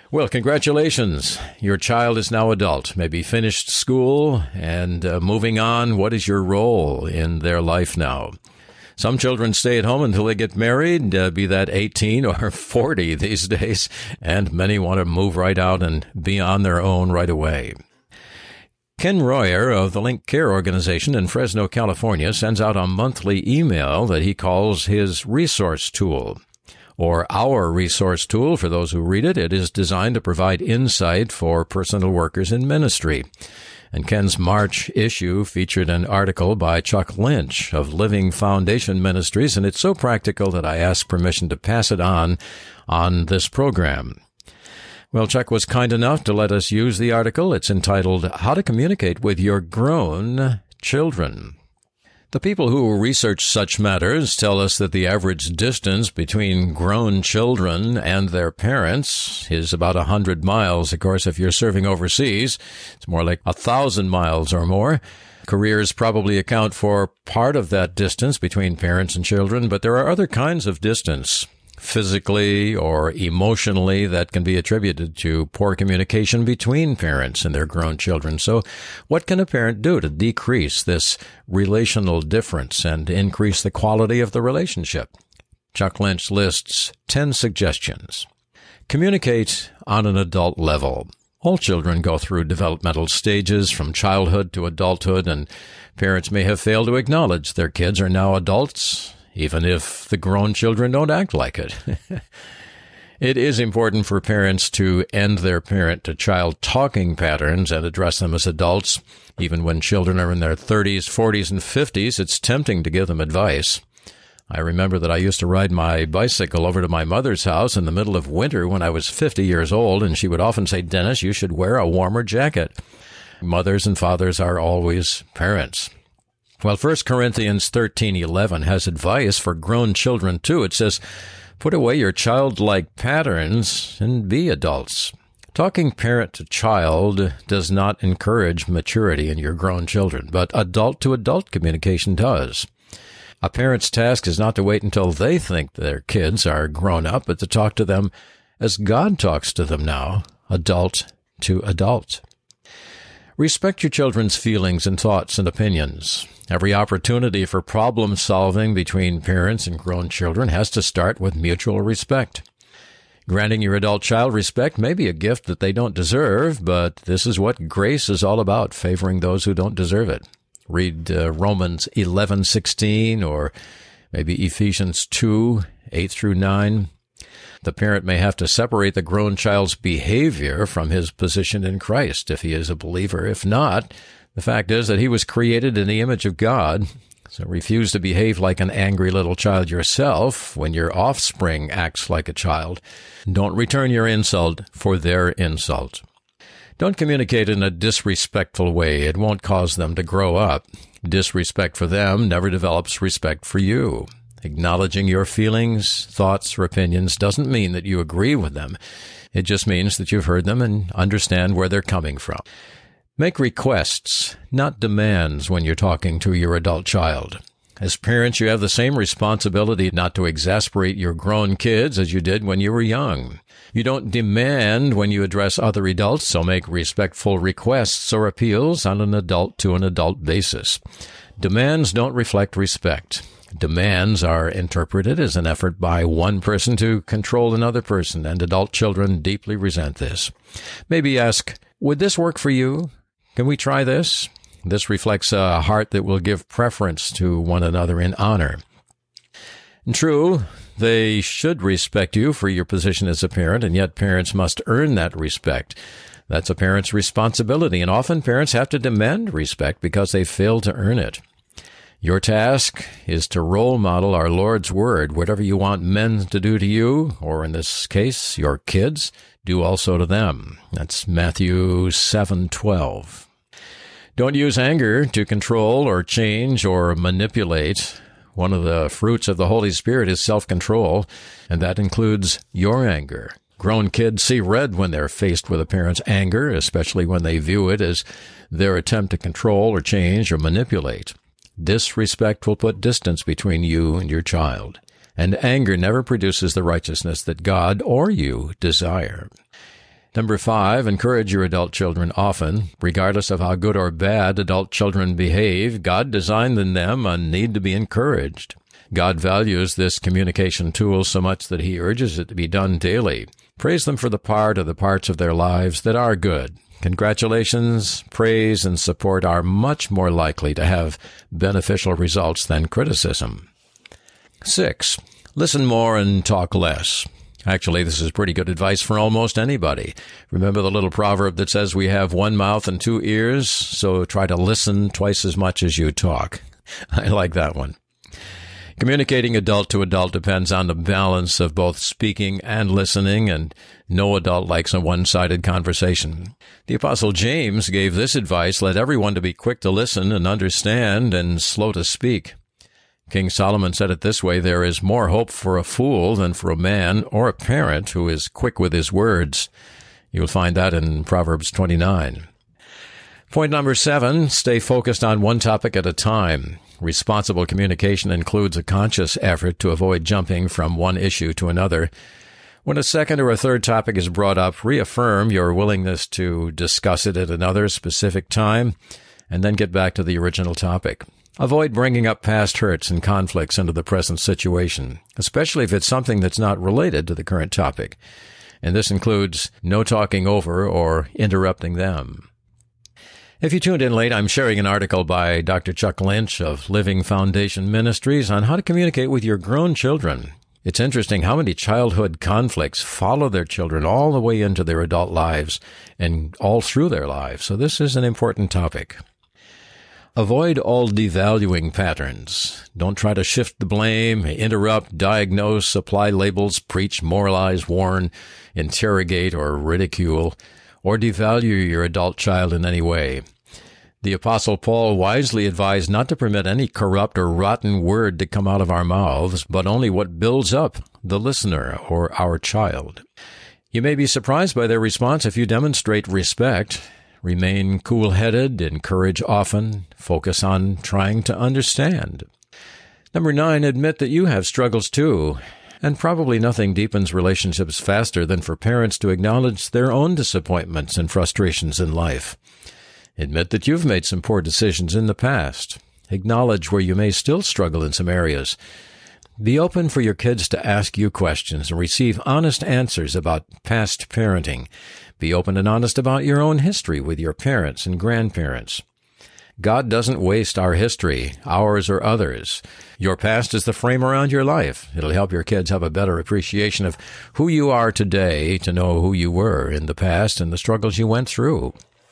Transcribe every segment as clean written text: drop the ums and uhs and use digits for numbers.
Well, congratulations. Your child is now adult, maybe finished school and moving on. What is your role in their life now? Some children stay at home until they get married, be that 18 or 40 these days, and many want to move right out and be on their own right away. Ken Royer of the Link Care Organization in Fresno, California, sends out a monthly email that he calls his resource tool, or our resource tool for those who read it. It is designed to provide insight for personal workers in ministry. And Ken's March issue featured an article by Chuck Lynch of Living Foundation Ministries, and it's so practical that I asked permission to pass it on this program. Well, Chuck was kind enough to let us use the article. It's entitled, How to Communicate with Your Grown Children. The people who research such matters tell us that the average distance between grown children and their parents is about 100 miles. Of course, if you're serving overseas, it's more like 1,000 miles or more. Careers probably account for part of that distance between parents and children, but there are other kinds of distance, physically or emotionally, that can be attributed to poor communication between parents and their grown children. So what can a parent do to decrease this relational difference and increase the quality of the relationship? Chuck Lynch lists 10 suggestions. Communicate on an adult level. All children go through developmental stages from childhood to adulthood, and parents may have failed to acknowledge their kids are now adults, even if the grown children don't act like it. It is important for parents to end their parent-to-child talking patterns and address them as adults. Even when children are in their 30s, 40s, and 50s, it's tempting to give them advice. I remember that I used to ride my bicycle over to my mother's house in the middle of winter when I was 50 years old, and she would often say, "Dennis, you should wear a warmer jacket." Mothers and fathers are always parents. Well, 1 Corinthians 13:11 has advice for grown children, too. It says, put away your childlike patterns and be adults. Talking parent to child does not encourage maturity in your grown children, but adult-to-adult communication does. A parent's task is not to wait until they think their kids are grown up, but to talk to them as God talks to them now, adult to adult. Respect your children's feelings and thoughts and opinions. Every opportunity for problem solving between parents and grown children has to start with mutual respect. Granting your adult child respect may be a gift that they don't deserve, but this is what grace is all about, favoring those who don't deserve it. Read Romans 11:16 or maybe Ephesians 2:8-9. The parent may have to separate the grown child's behavior from his position in Christ if he is a believer. If not, the fact is that he was created in the image of God. So refuse to behave like an angry little child yourself when your offspring acts like a child. Don't return your insult for their insult. Don't communicate in a disrespectful way. It won't cause them to grow up. Disrespect for them never develops respect for you. Acknowledging your feelings, thoughts, or opinions doesn't mean that you agree with them. It just means that you've heard them and understand where they're coming from. Make requests, not demands, when you're talking to your adult child. As parents, you have the same responsibility not to exasperate your grown kids as you did when you were young. You don't demand when you address other adults, so make respectful requests or appeals on an adult-to-an-adult basis. Demands don't reflect respect. Demands are interpreted as an effort by one person to control another person, and adult children deeply resent this. Maybe ask, would this work for you? Can we try this? This reflects a heart that will give preference to one another in honor. And true, they should respect you for your position as a parent, and yet parents must earn that respect. That's a parent's responsibility, and often parents have to demand respect because they failed to earn it. Your task is to role model our Lord's word. Whatever you want men to do to you, or in this case, your kids, do also to them. That's Matthew 7:12. Don't use anger to control or change or manipulate. One of the fruits of the Holy Spirit is self-control, and that includes your anger. Grown kids see red when they're faced with a parent's anger, especially when they view it as their attempt to control or change or manipulate. Disrespect will put distance between you and your child, and anger never produces the righteousness that God or you desire. Number 5, encourage your adult children often. Regardless of how good or bad adult children behave, God designed in them a need to be encouraged. God values this communication tool so much that He urges it to be done daily. Praise them for the parts of their lives that are good. Congratulations, praise, and support are much more likely to have beneficial results than criticism. 6, listen more and talk less. Actually, this is pretty good advice for almost anybody. Remember the little proverb that says we have one mouth and two ears, so try to listen twice as much as you talk. I like that one. Communicating adult to adult depends on the balance of both speaking and listening, and no adult likes a one-sided conversation. The Apostle James gave this advice: let everyone to be quick to listen and understand and slow to speak. King Solomon said it this way: there is more hope for a fool than for a man or a parent who is quick with his words. You'll find that in Proverbs 29. Point number 7, stay focused on one topic at a time. Responsible communication includes a conscious effort to avoid jumping from one issue to another. When a second or a third topic is brought up, reaffirm your willingness to discuss it at another specific time, and then get back to the original topic. Avoid bringing up past hurts and conflicts into the present situation, especially if it's something that's not related to the current topic. And this includes no talking over or interrupting them. If you tuned in late, I'm sharing an article by Dr. Chuck Lynch of Living Foundation Ministries on how to communicate with your grown children. It's interesting how many childhood conflicts follow their children all the way into their adult lives and all through their lives. So this is an important topic. Avoid all devaluing patterns. Don't try to shift the blame, interrupt, diagnose, apply labels, preach, moralize, warn, interrogate, or ridicule, or devalue your adult child in any way. The Apostle Paul wisely advised not to permit any corrupt or rotten word to come out of our mouths, but only what builds up the listener or our child. You may be surprised by their response if you demonstrate respect. Remain cool-headed, encourage often, focus on trying to understand. Number 9, admit that you have struggles too. And probably nothing deepens relationships faster than for parents to acknowledge their own disappointments and frustrations in life. Admit that you've made some poor decisions in the past. Acknowledge where you may still struggle in some areas. Be open for your kids to ask you questions and receive honest answers about past parenting. Be open and honest about your own history with your parents and grandparents. God doesn't waste our history, ours or others. Your past is the frame around your life. It'll help your kids have a better appreciation of who you are today, to know who you were in the past and the struggles you went through.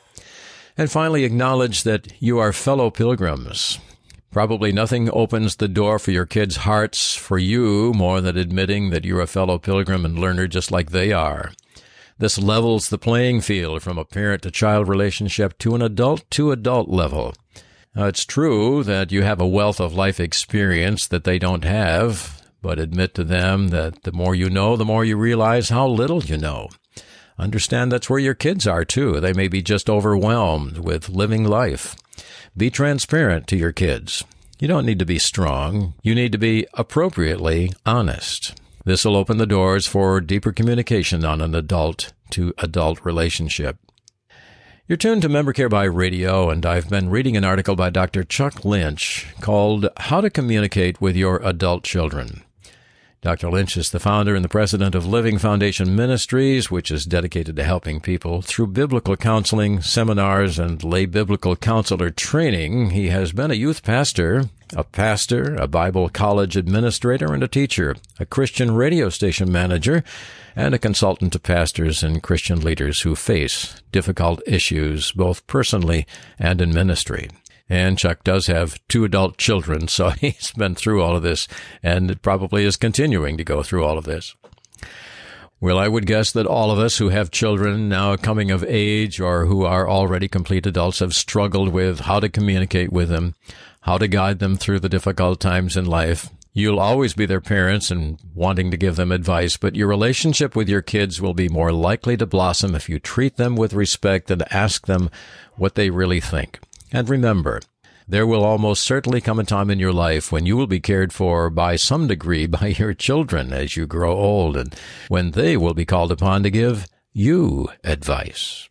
And finally, acknowledge that you are fellow pilgrims. Probably nothing opens the door for your kids' hearts for you more than admitting that you're a fellow pilgrim and learner just like they are. This levels the playing field from a parent-to-child relationship to an adult-to-adult level. Now, it's true that you have a wealth of life experience that they don't have, but admit to them that the more you know, the more you realize how little you know. Understand that's where your kids are, too. They may be just overwhelmed with living life. Be transparent to your kids. You don't need to be strong. You need to be appropriately honest. This will open the doors for deeper communication on an adult-to-adult relationship. You're tuned to Member Care by Radio, and I've been reading an article by Dr. Chuck Lynch called How to Communicate with Your Adult Children. Dr. Lynch is the founder and the president of Living Foundation Ministries, which is dedicated to helping people through biblical counseling, seminars, and lay biblical counselor training. He has been a youth pastor, a Bible college administrator, and a teacher, a Christian radio station manager, and a consultant to pastors and Christian leaders who face difficult issues both personally and in ministry. And Chuck does have 2 adult children, so he's been through all of this, and it probably is continuing to go through all of this. Well, I would guess that all of us who have children now coming of age or who are already complete adults have struggled with how to communicate with them, how to guide them through the difficult times in life. You'll always be their parents and wanting to give them advice, but your relationship with your kids will be more likely to blossom if you treat them with respect and ask them what they really think. And remember, there will almost certainly come a time in your life when you will be cared for by some degree by your children as you grow old, and when they will be called upon to give you advice.